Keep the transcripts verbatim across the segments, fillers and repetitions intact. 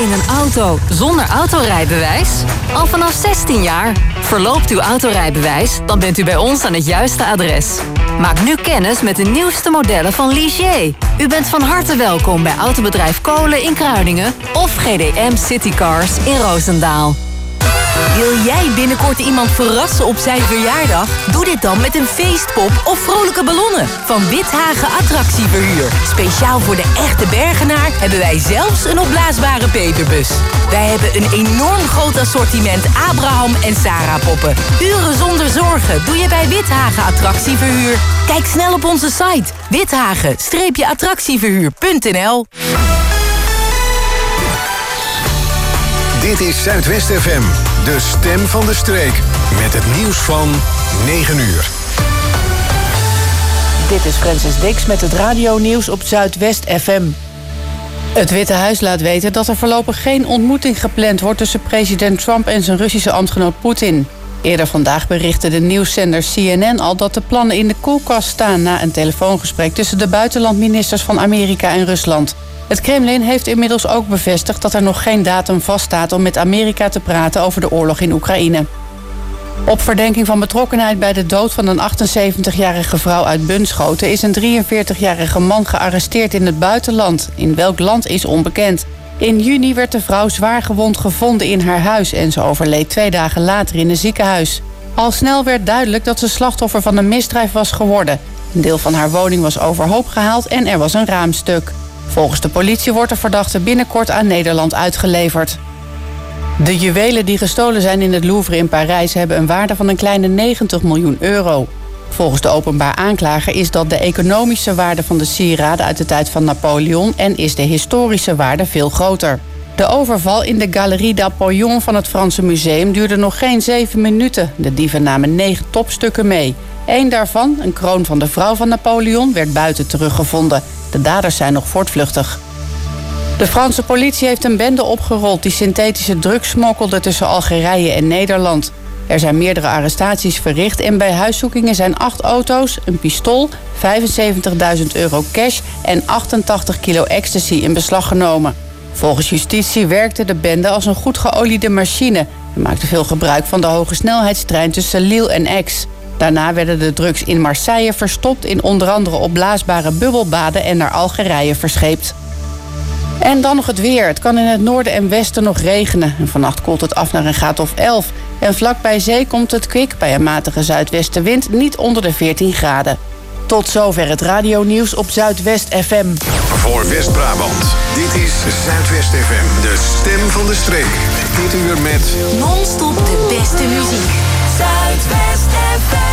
in een auto zonder autorijbewijs? Al vanaf zestien jaar. Verloopt uw autorijbewijs, dan bent u bij ons aan het juiste adres. Maak nu kennis met de nieuwste modellen van Ligier. U bent van harte welkom bij Autobedrijf Kolen in Kruiningen of G D M Citycars in Roosendaal. Wil jij binnenkort iemand verrassen op zijn verjaardag? Doe dit dan met een feestpop of vrolijke ballonnen van Withagen Attractieverhuur. Speciaal voor de echte Bergenaar hebben wij zelfs een opblaasbare Peterbus. Wij hebben een enorm groot assortiment Abraham en Sarah poppen. Uren zonder zorgen doe je bij Withagen Attractieverhuur. Kijk snel op onze site withagen attractieverhuur punt n l. Dit is Zuidwest F M, de stem van de streek. Met het nieuws van negen uur. Dit is Francis Dix met het radionieuws op Zuidwest F M. Het Witte Huis laat weten dat er voorlopig geen ontmoeting gepland wordt tussen president Trump en zijn Russische ambtgenoot Poetin. Eerder vandaag berichtte de nieuwszender C N N al dat de plannen in de koelkast staan na een telefoongesprek tussen de buitenlandministers van Amerika en Rusland. Het Kremlin heeft inmiddels ook bevestigd dat er nog geen datum vaststaat om met Amerika te praten over de oorlog in Oekraïne. Op verdenking van betrokkenheid bij de dood van een achtenzeventigjarige vrouw uit Bunschoten is een drieënveertigjarige man gearresteerd in het buitenland. In welk land is onbekend. In juni werd de vrouw zwaar gewond gevonden in haar huis en ze overleed twee dagen later in een ziekenhuis. Al snel werd duidelijk dat ze slachtoffer van een misdrijf was geworden. Een deel van haar woning was overhoop gehaald en er was een raamstuk. Volgens de politie wordt de verdachte binnenkort aan Nederland uitgeleverd. De juwelen die gestolen zijn in het Louvre in Parijs hebben een waarde van een kleine negentig miljoen euro. Volgens de openbaar aanklager is dat de economische waarde van de sieraden uit de tijd van Napoleon en is de historische waarde veel groter. De overval in de Galerie d'Apollon van het Franse Museum duurde nog geen zeven minuten. De dieven namen negen topstukken mee. Eén daarvan, een kroon van de vrouw van Napoleon, werd buiten teruggevonden. De daders zijn nog voortvluchtig. De Franse politie heeft een bende opgerold die synthetische drugs smokkelde tussen Algerije en Nederland. Er zijn meerdere arrestaties verricht en bij huiszoekingen zijn acht auto's, een pistool, vijfenzeventigduizend euro cash en achtentachtig kilo ecstasy in beslag genomen. Volgens justitie werkte de bende als een goed geoliede machine en maakte veel gebruik van de hoge snelheidstrein tussen Lille en Aix. Daarna werden de drugs in Marseille verstopt in onder andere opblaasbare bubbelbaden en naar Algerije verscheept. En dan nog het weer. Het kan in het noorden en westen nog regenen. En vannacht koelt het af naar een graad of elf. En vlak bij zee komt het kwik bij een matige zuidwestenwind niet onder de veertien graden. Tot zover het radionieuws op Zuidwest F M. Voor West-Brabant, dit is Zuidwest F M, de stem van de streek. Dit uur met Non-stop de beste muziek. Zuidwest F M.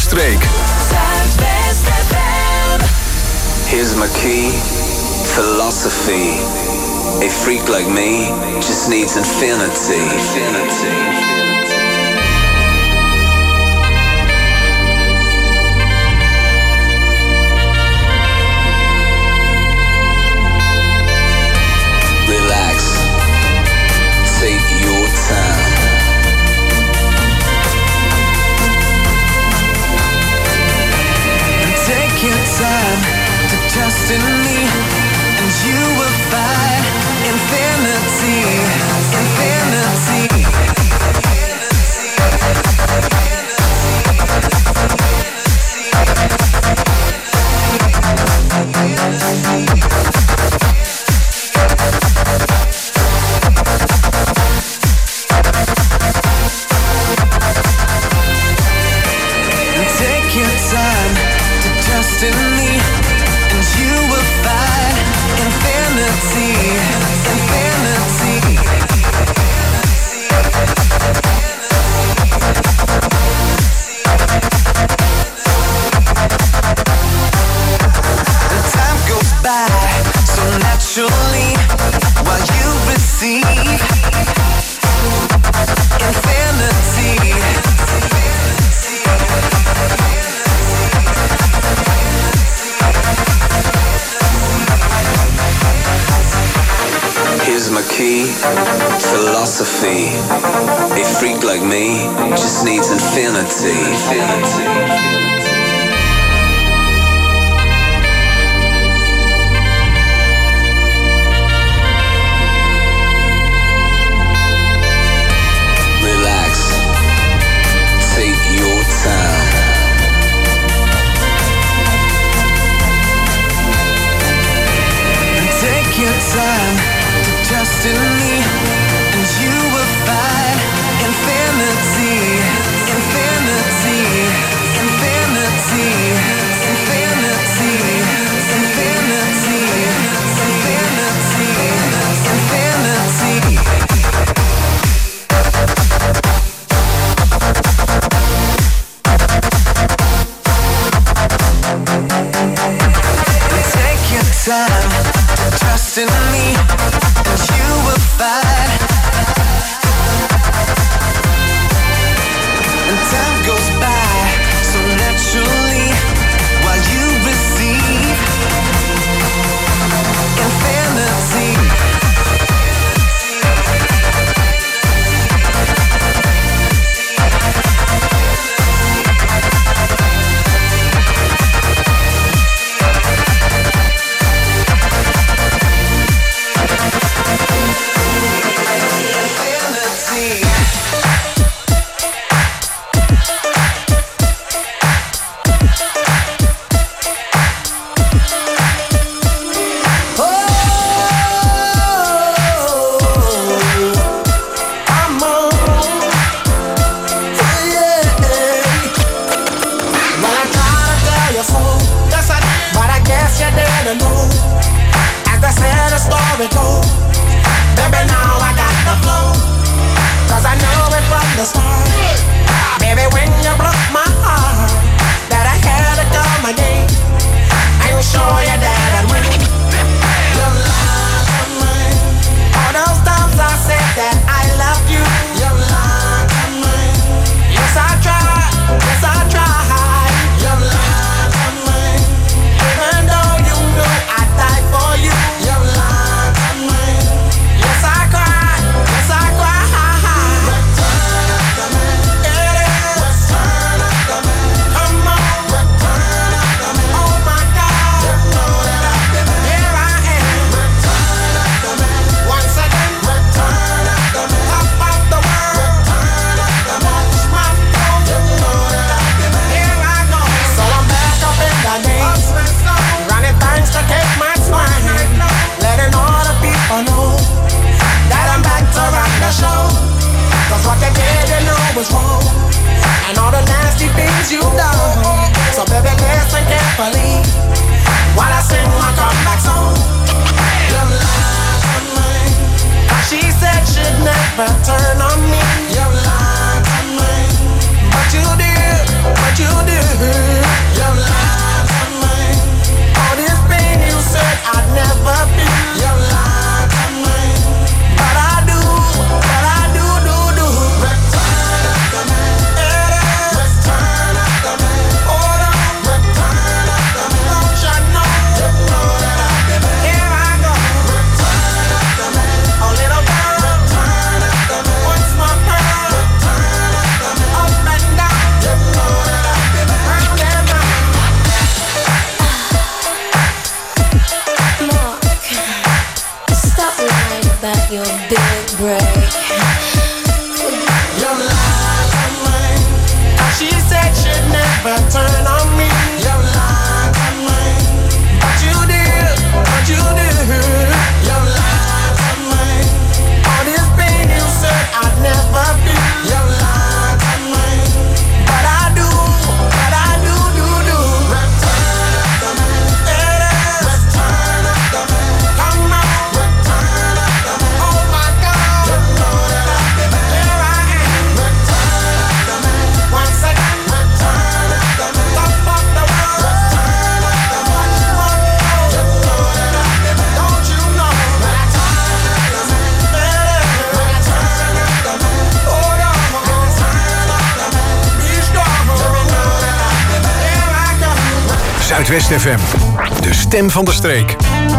streek. Zuidwest F M. Here's my key, philosophy. A freak like me just needs infinity. Infinity. Take your time. Take your time to trust in me, and you will find infinity, infinity. In me, and you will find infinity, infinity. And time goes by so naturally while you receive infinity. Here's my key, philosophy. A freak like me just needs infinity. Infinity. Time to trust in me, and you will find infinity, infinity, infinity, infinity, infinity, infinity, infinity. Take your time. Trust in me, and you will find. And time goes by so naturally while you receive infinity. was wrong and all the nasty things you've done. So baby, listen carefully while I sing my comeback song. Your lies on me. She said she'd never turn on me. Your lies on me. But you did, but you did. Zuidwest F M. De stem van de streek.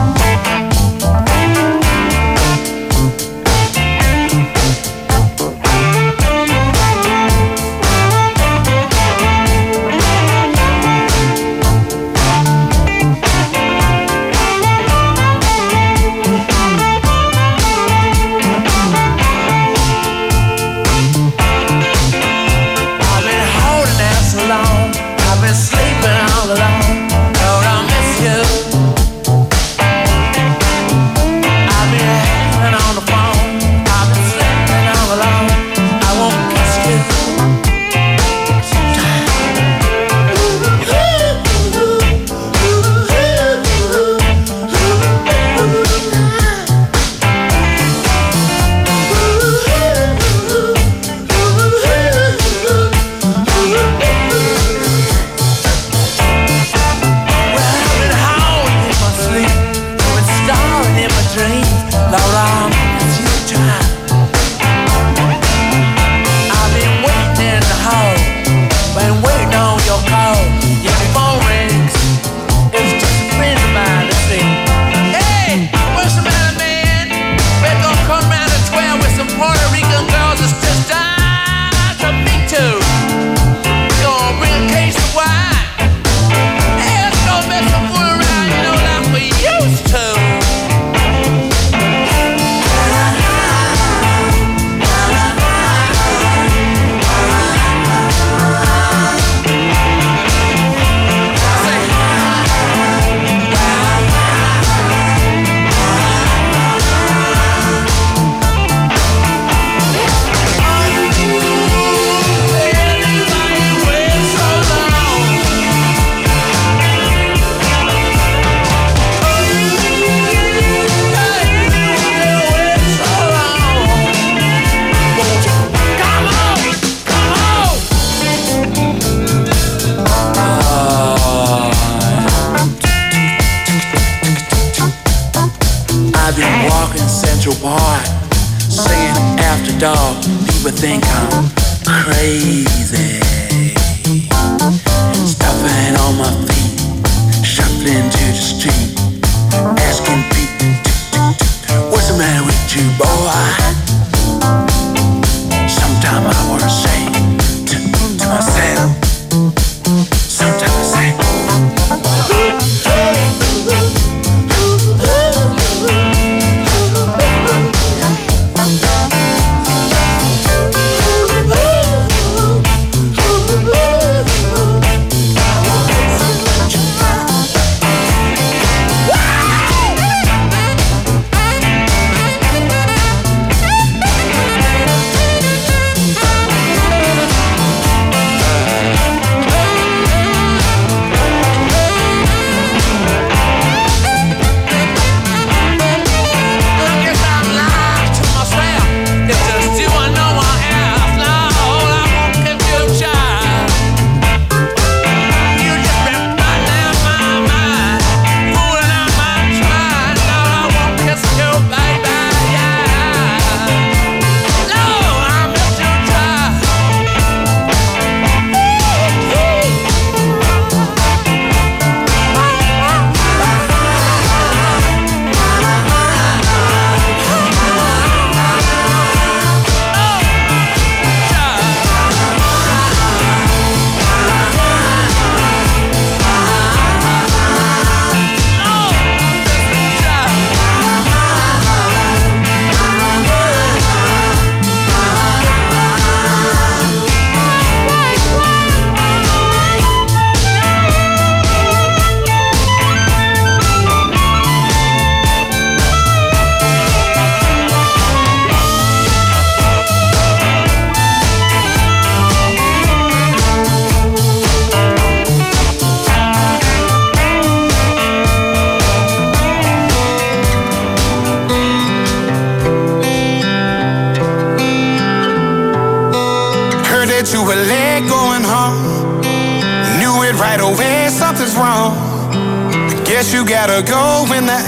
Guess you gotta go when the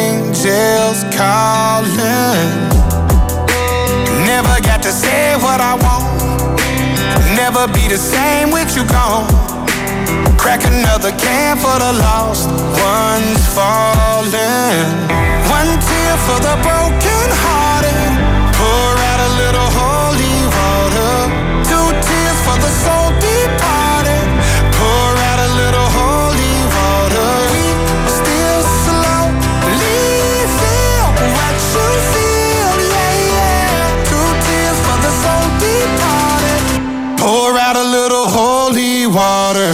angels calling. Never got to say what I want. Never be the same with you gone. Crack another another can for the lost ones falling. One tear for the broken hearted. Pour out a little holy water. Two tears for the soul departed. Pour out a little holy water. We still slowly feel what you feel, yeah, yeah. Two tears for the soul departed. Pour out a little holy water.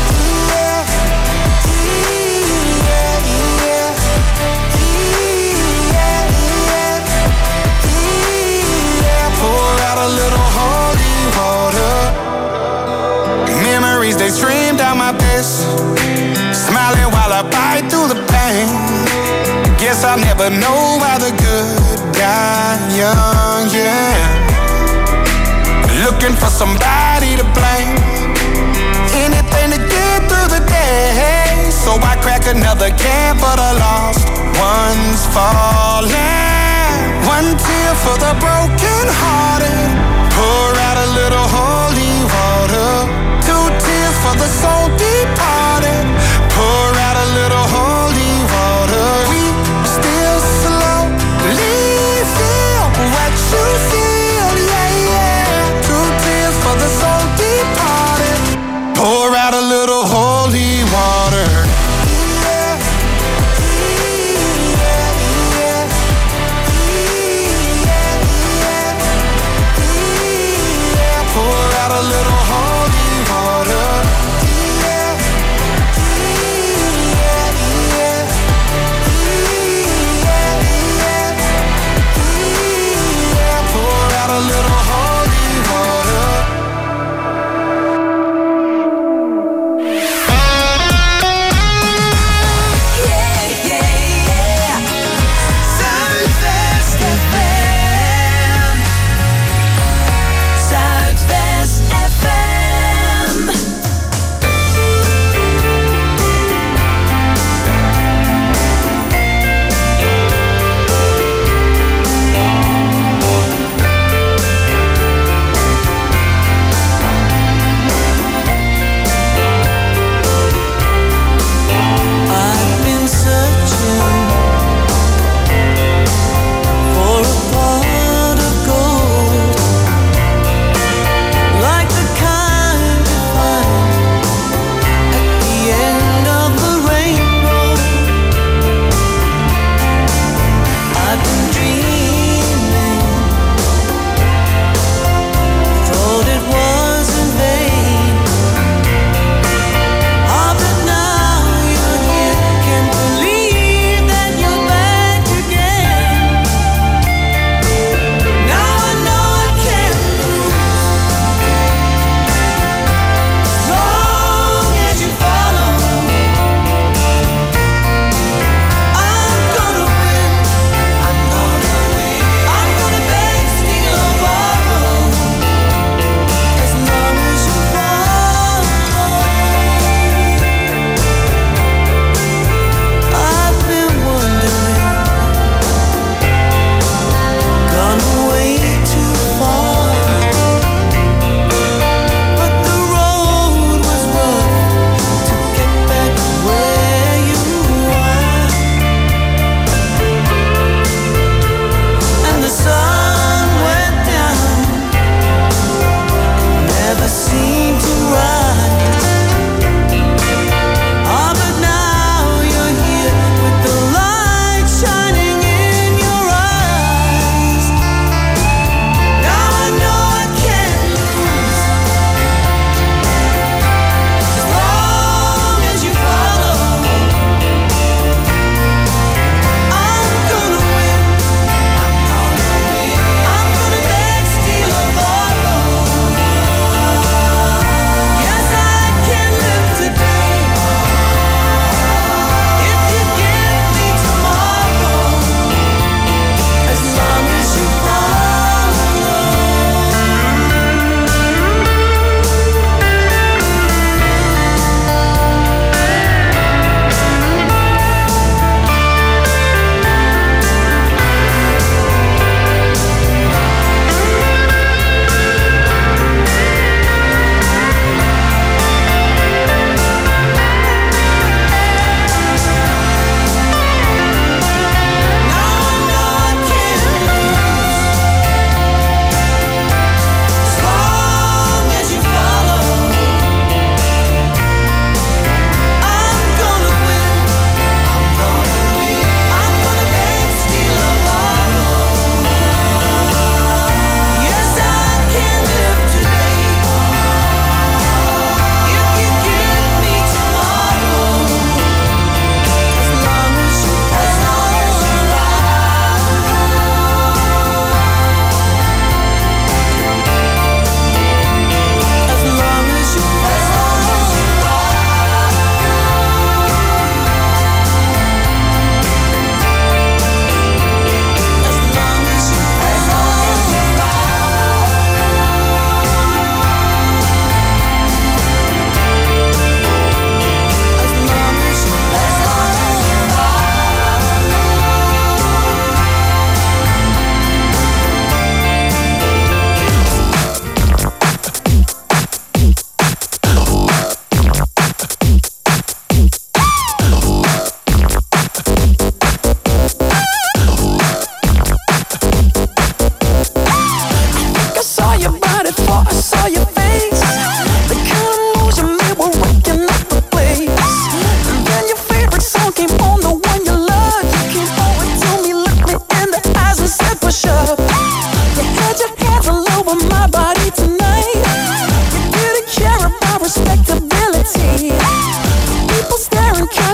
They stream down my face, smiling while I bite through the pain. Guess I'll never know why the good die young, yeah. Looking for somebody to blame, anything to get through the day. So I crack another can for the lost ones falling. One tear for the broken hearted. Pour out a little holy water. Two tears for the soul departed. Pour out a little holy water. We still slowly feel what you feel, yeah, yeah. Two tears for the soul departed. Pour out a little holy water. Pour out a little holy water.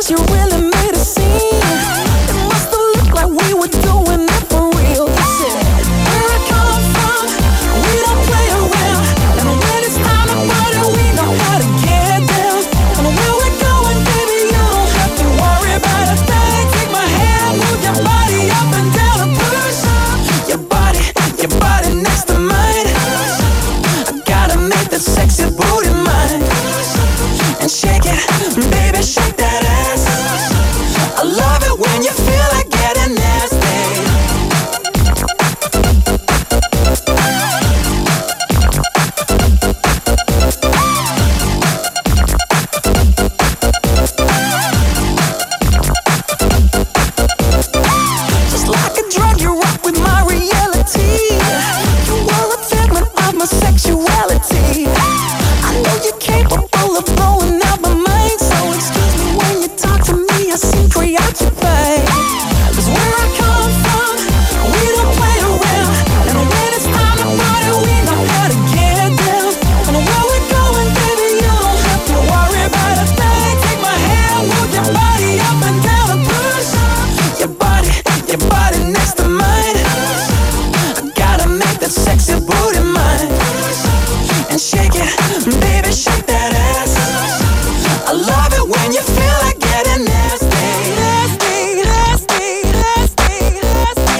Cause you really made a scene. It must have looked like we were doing it for real. You said, where I come from, we don't play around. And when it's time to party, we know how to get down. And where we're going, baby, you don't have to worry about a thing. Take my hand, move your body up and down and push your body, your body next to mine. I gotta make that sexy booty mine. And shake it, baby, shake that ass. I love it when you feel like getting nasty. Just like a drug, you rock with my reality. You are a figment of my sexuality. I know you're capable of blowing out my mind. So excuse me when you talk to me, I seem preoccupied. Cause where I come from, we don't play around. And when it's time to party, we know how to get down. And where we're going, baby, you don't have to worry about a thing. Take my hand, move your body up and down and push your body, your body next to mine. I gotta make that sexy booty mine. And shake it, baby, shake that ass. I love it when you feel like getting nasty. Nasty, nasty, nasty, nasty,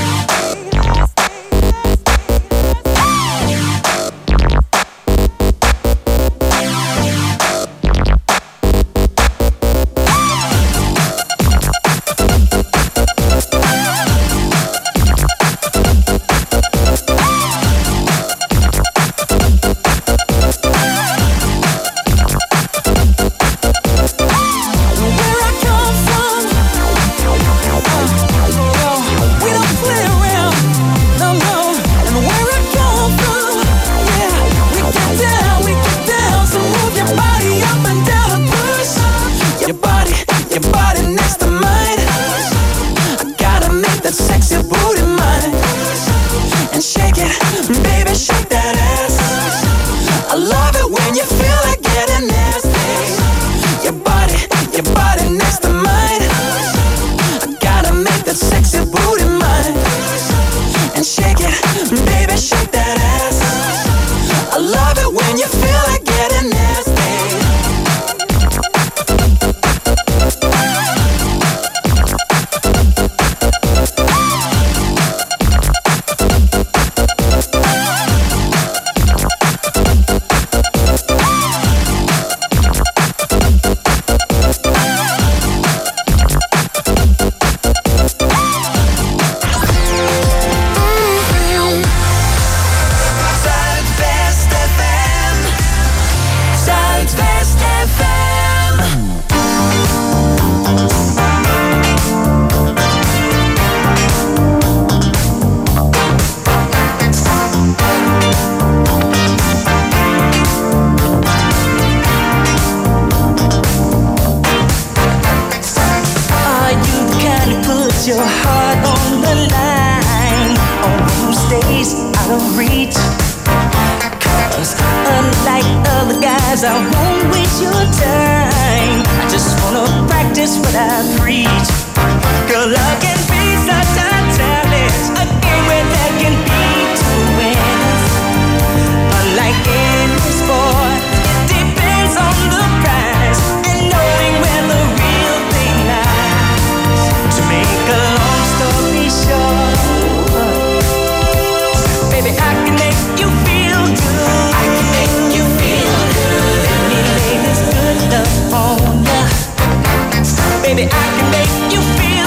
where I come from, we don't play around, no, no. And where I come from, yeah, we get down, we get down. So move your body up and down and push your body, your body next to mine. I gotta make that sexy booty mine. And shake it, baby, shake that ass. I love it when you feel like getting nasty. Your body, your body next to mine. I gotta make that sexy booty mine. And shake it, baby, shake that ass. I love it when you feel like getting nasty. Zuidwest F M. Zuidwest F M. Are you the kind who puts your heart on the line, or who stays out of reach? Cause unlike other guys, I won't waste your time. I just wanna practice what I preach. Girl, love can be such a challenge, a game where there can be two winners. Unlike any sport, it depends on the prize and knowing where the real thing lies. To make a long story short, baby, I can make you feel good. I can make you feel good. Let me lay this good love on ya. Baby, I can make you feel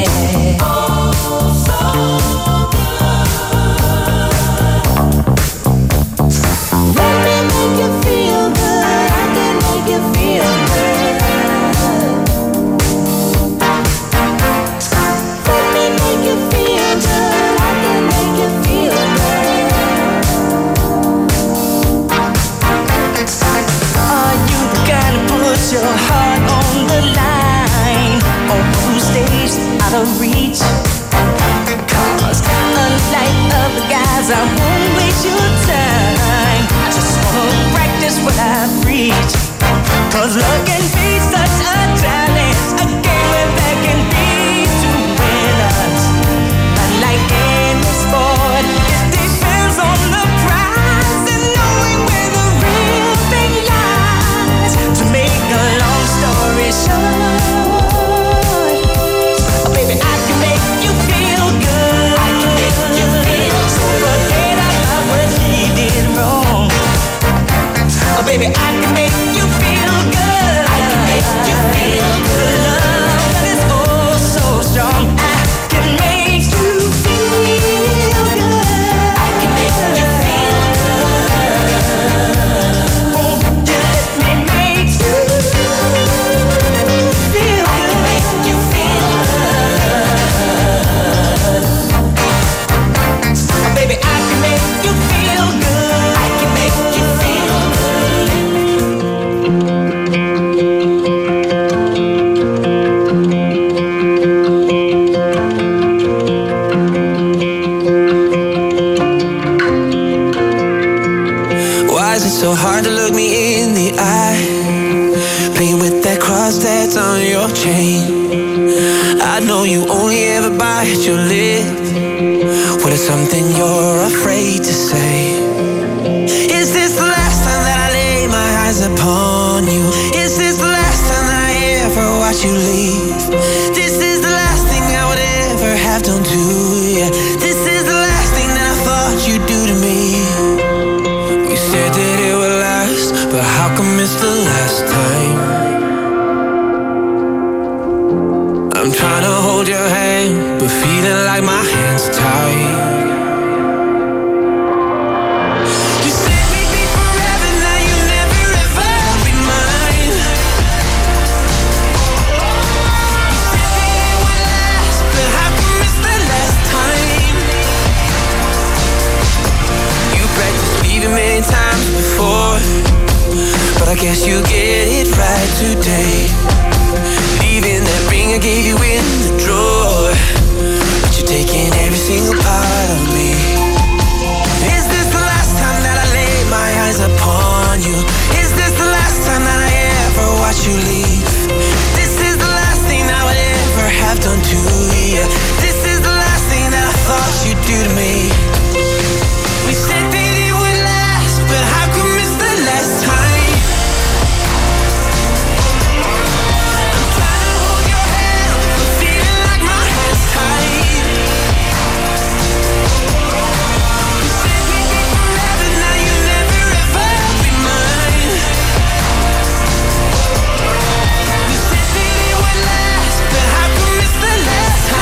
Last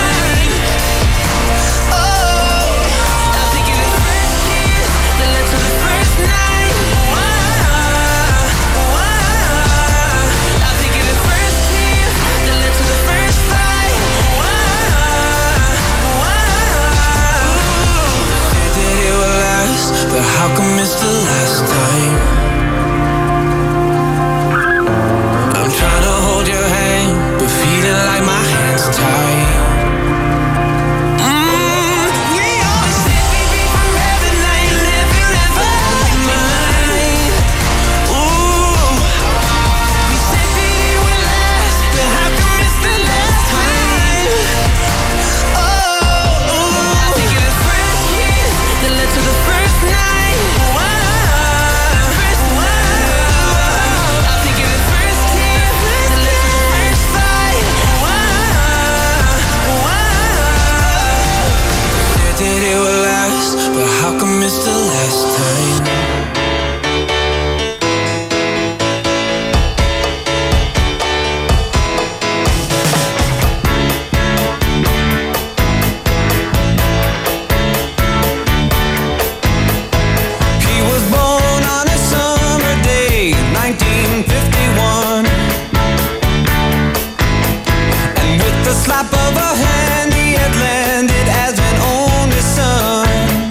of a hand he had landed as an only son.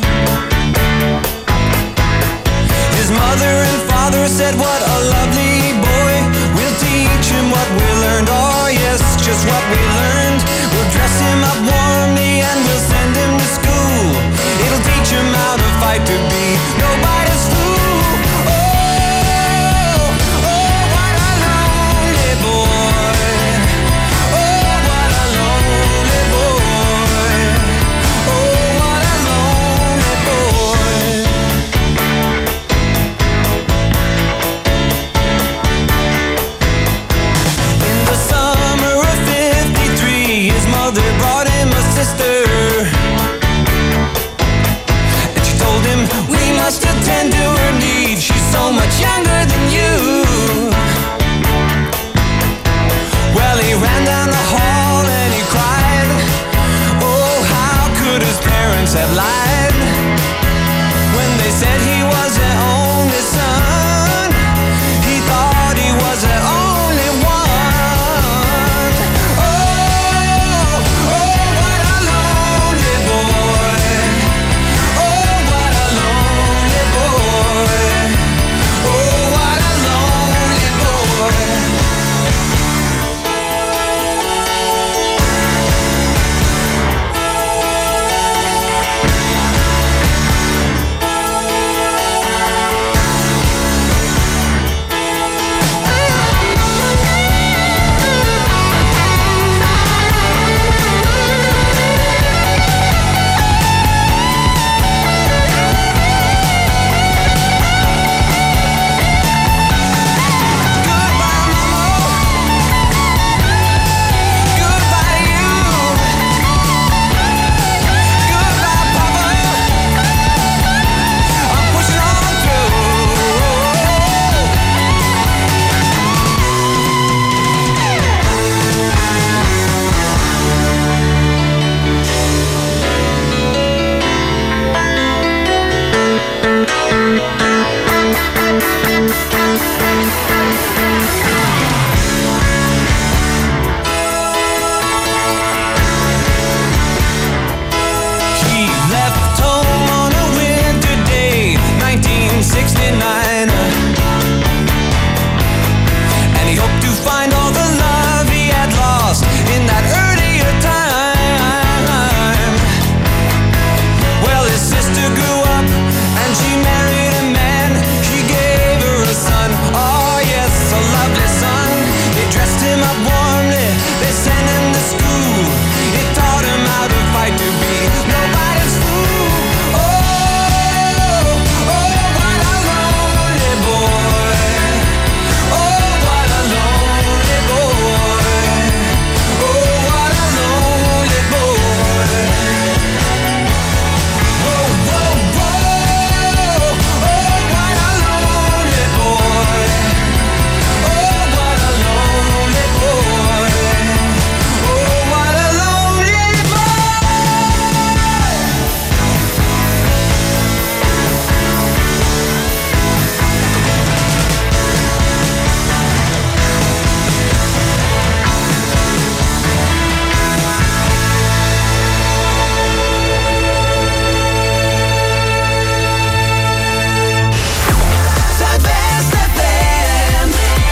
His mother and father said, what a lovely boy. We'll teach him what we learned. Oh yes, just what we learned. We'll dress him up warmly and we'll send him to school. It'll teach him how to fight to be nobody's fool. Oh, oh, what a lonely boy. Oh, what a lonely boy. Oh, what a lonely boy. In the summer of fifty-three, his mother brought him a sister. And she told him, we must attend to her needs. She's so much younger than you. Well, he ran down the hall and he cried. Oh, how could his parents have lied when they said he was their only son? He thought he was their only one. Oh, oh, what a lonely boy. Oh, what a lonely boy. Oh, what a lonely boy. Goodbye, Mama. Goodbye, you. Goodbye, Papa. I'm pushing on through. He left home on a winter day, nineteen sixty-nine. And he hoped to find all the love he had lost in that earlier time. Well, his sister grew up and she married a man. He gave her a son, oh yes, a lovely son. They dressed him up warmly, they sent him to school. It taught him how to fight to be nobody's fool. Oh, oh, what a lonely boy. Oh, what a lonely boy. Oh, what a lonely boy. Whoa, whoa, whoa. Oh, what a lonely boy. Oh, what a lonely boy. Oh, what a lonely boy. Zuidwest F M.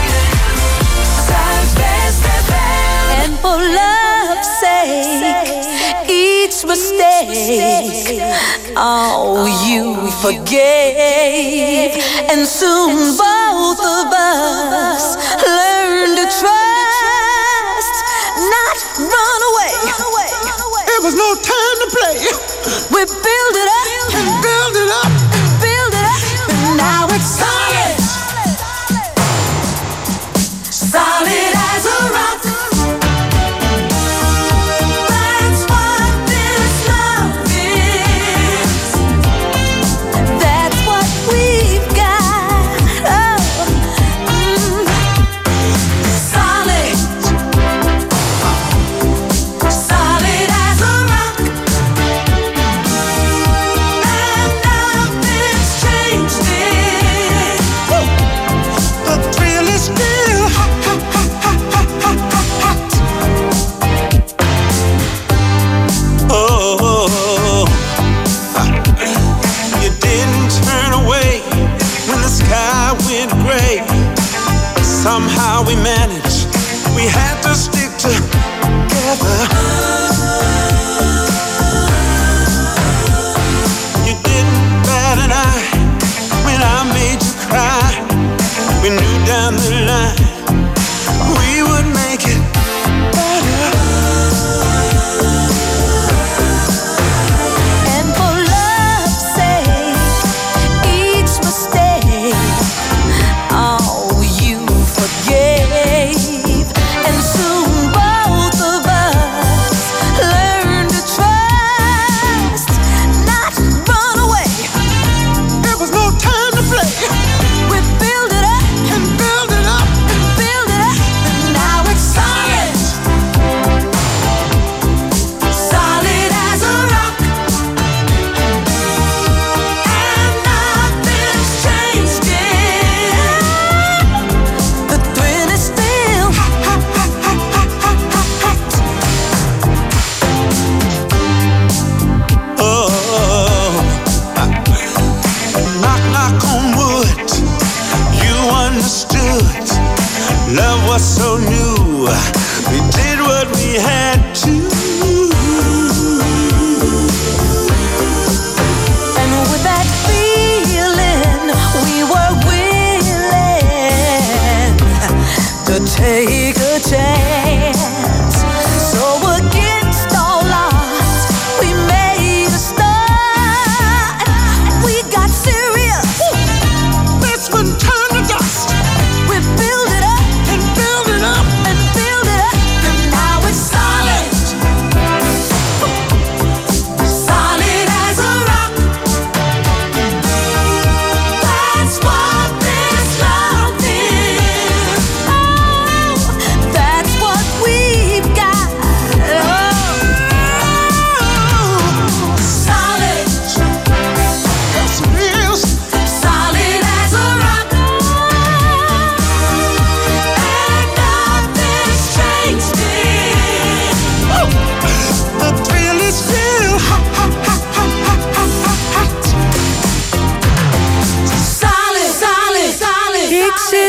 Zuidwest F M. And for love's sake, each mistake, oh, you forgave. And soon both of us learn to trust, not run away. It was no time to play. We build it up, Build it up. build it up, and now it's solid. Solid as a rock. That's what this love is. That's what we've got. Oh, mm. Solid. Solid as a rock.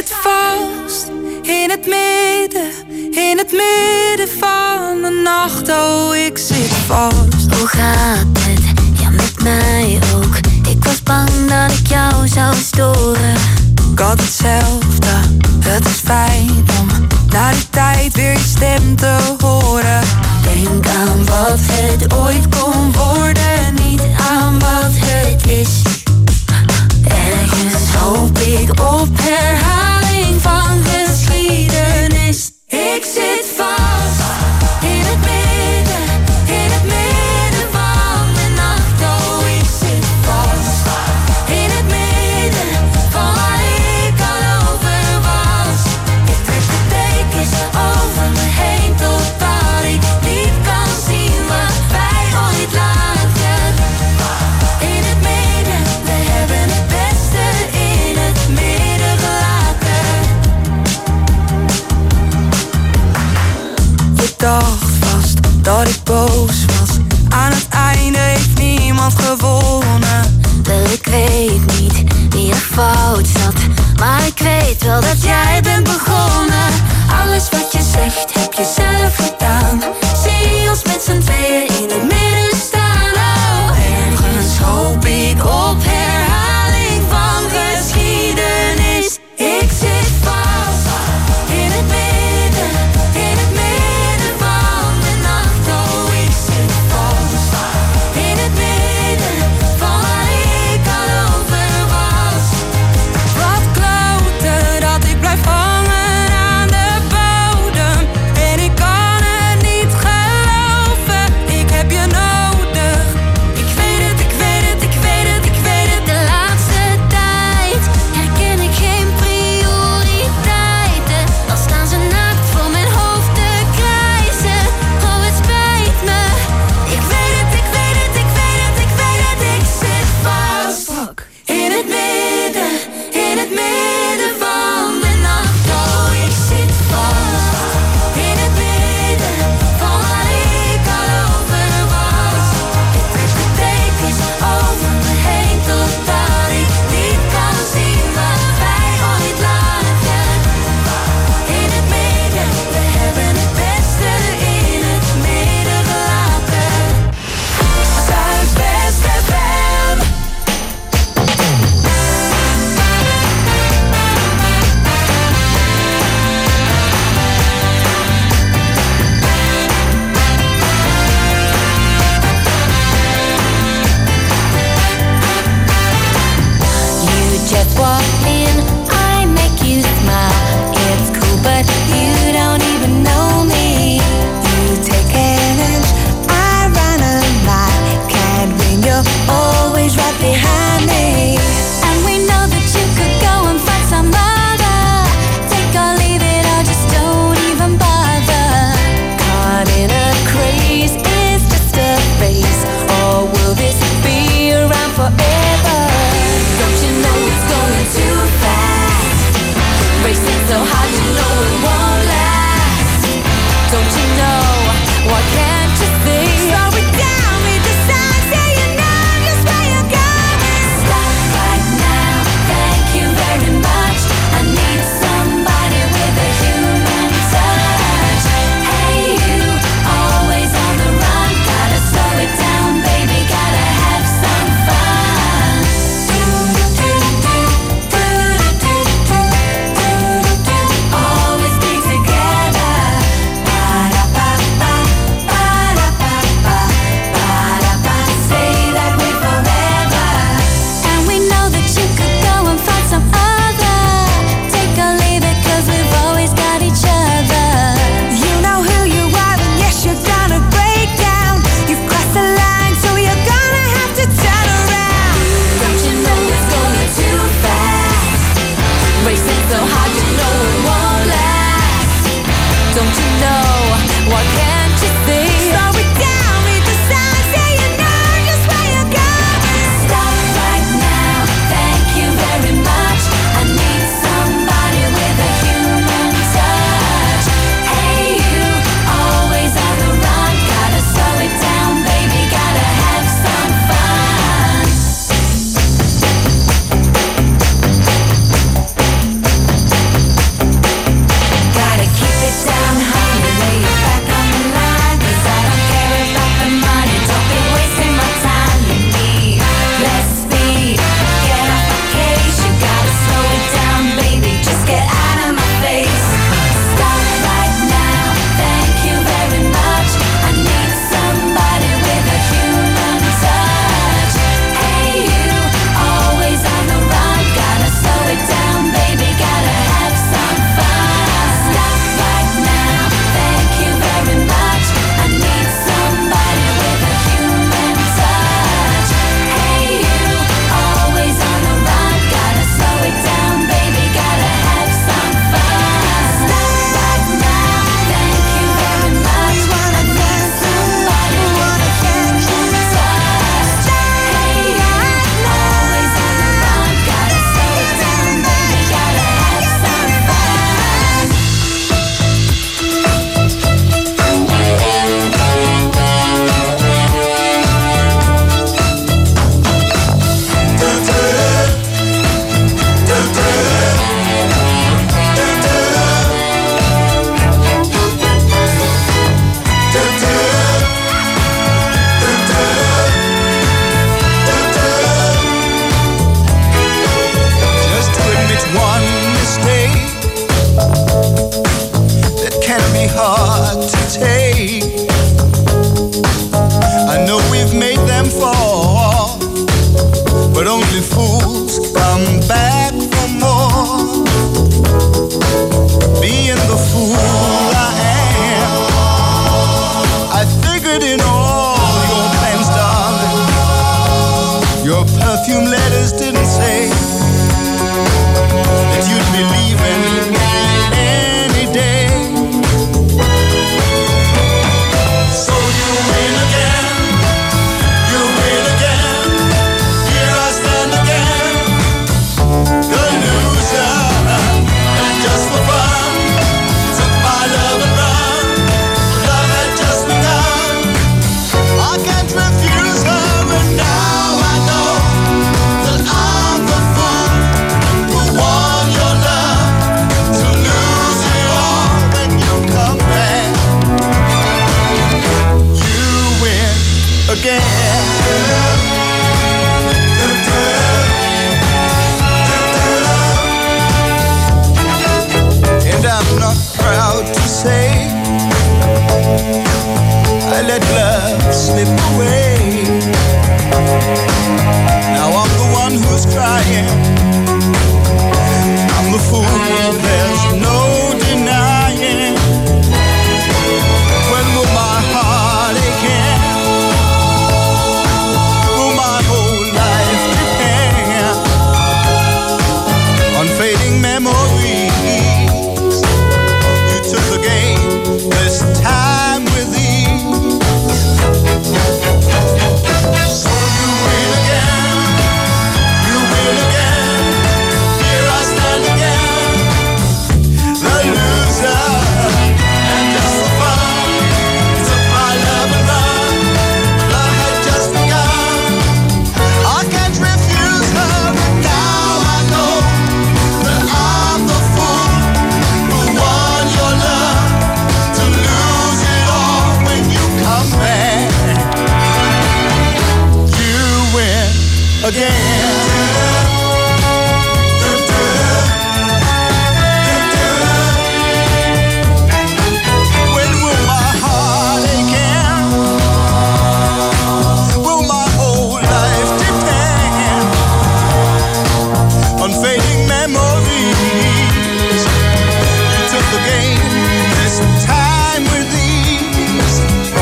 zit vast in het midden, in het midden van de nacht. Oh, ik zit vast. Hoe gaat het? Ja, met mij ook. Ik was bang dat ik jou zou storen. Ik had hetzelfde, het is fijn om na die tijd weer je stem te horen. Denk aan wat het ooit kon worden, niet aan wat het is. Ergens hoop ik op herhaling van geschiedenis. Ik zit vast in het midden, in het midden van de nacht. Oh, ik zit vast in het midden van waar ik al over was. Ik trek de dekens over me heen totdat ik niet kan zien wat wij ooit lagen. In het midden, we hebben het beste in het midden gelaten. Je dacht vast dat ik boos was. Aan het einde heeft niemand gewonnen. Wel, ik weet niet wie er fout zat, maar ik weet wel dat jij bent begonnen. Alles wat je zegt heb je zelf gedaan. Zie ons met z'n tweeën in het midden staan. Oh, ergens hoop ik op herhaling van geschiedenis. Ik zit vast in het midden, in het midden van de nacht. Oh, ik zit vast in het midden van waar ik al over was. Wat kloten dat ik blijf hangen aan de bodem. En ik kan And I'm not proud to say I let love slip away. Now I'm the one who's crying. I'm the fool, there's no denying. When will my heart again? Will my whole life depend on fading memories? You took the game this time with ease. So you win again, you win again. Here I stand again, the loser. And just for fun, you took my love and run. Love had just begun. I can't refuse her, but now I know that I'm the fool who won your love, to lose it all when you come back. You win again. When will my heart again? Will my whole life depend on fading memories? You took the game this time with ease.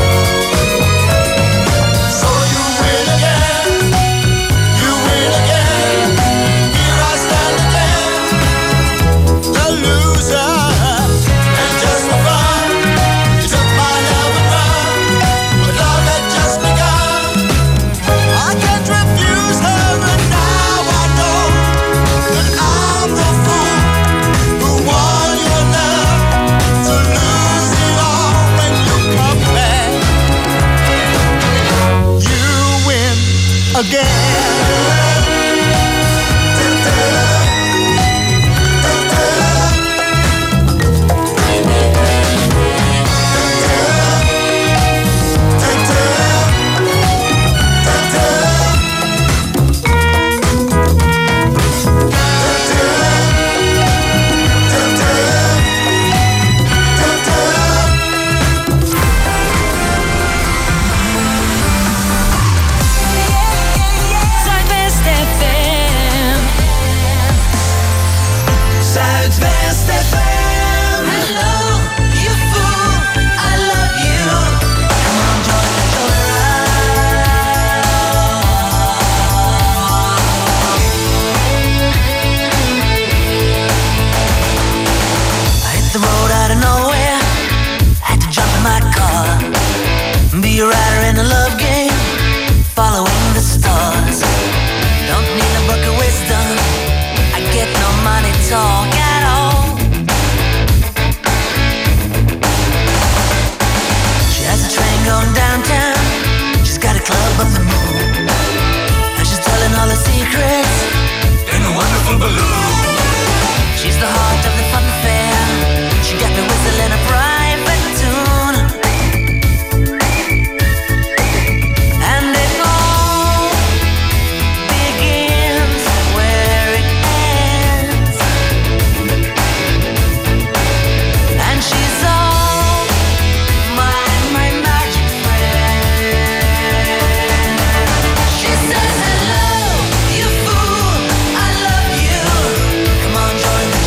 So you win again, you win again. Here I stand again, the loser. And just for fun, you took my love and run. But love had just begun. I can't refuse her, and now I know that I'm the fool who won your love, to lose it all when you come back. You win again. Zuidwest F M. Zuidwest F M. Hello, you fool, I love you. Come on, join the I hit the road out of nowhere, had to jump in my car, be a rider in a love game, following the stars. Don't need a book of wisdom, I get no money talk at all. She has a train going downtown, she's got a club on the moon, and she's telling all her secrets in a wonderful balloon. She's the heart of the fun fair, she got me whistling a private tune. And it all begins where it ends. And she's all my, my magic friend. She says hello, you fool, I love you. Come on, join the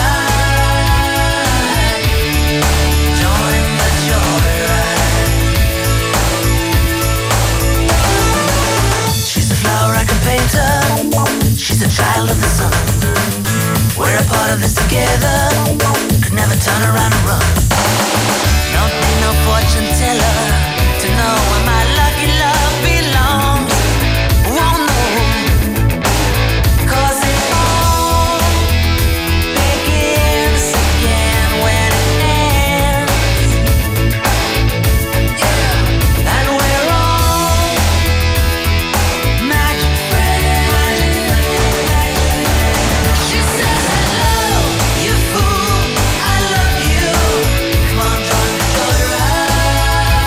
joyride. Join the joyride. She's a flower I can paint her, she's a child of the sun. We're a part of this together, could never turn around and run. Don't need no fortune teller to know where my lucky love belongs. Won't know, 'cause it all begins again when it ends. Yeah. And we're all magic friends. She says hello, you fool, I love you. Come on, join the joyride.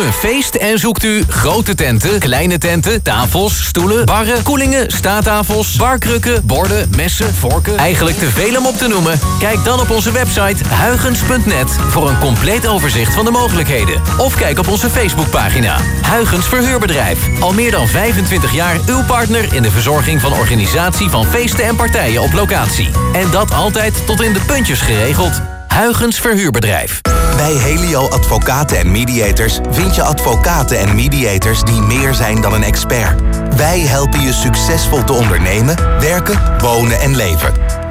een feest en zoekt u grote tenten, kleine tenten, tafels, stoelen, barren, koelingen, staattafels, barkrukken, borden, messen, vorken. Eigenlijk te veel om op te noemen? Kijk dan op onze website huygens punt net voor een compleet overzicht van de mogelijkheden. Of kijk op onze Facebookpagina. Huygens Verhuurbedrijf. Al meer dan vijfentwintig jaar uw partner in de verzorging van organisatie van feesten en partijen op locatie. En dat altijd tot in de puntjes geregeld. Huygens Verhuurbedrijf. Bij Helio Advocaten en Mediators vind je advocaten en mediators die meer zijn dan een expert. Wij helpen je succesvol te ondernemen, werken, wonen en leven.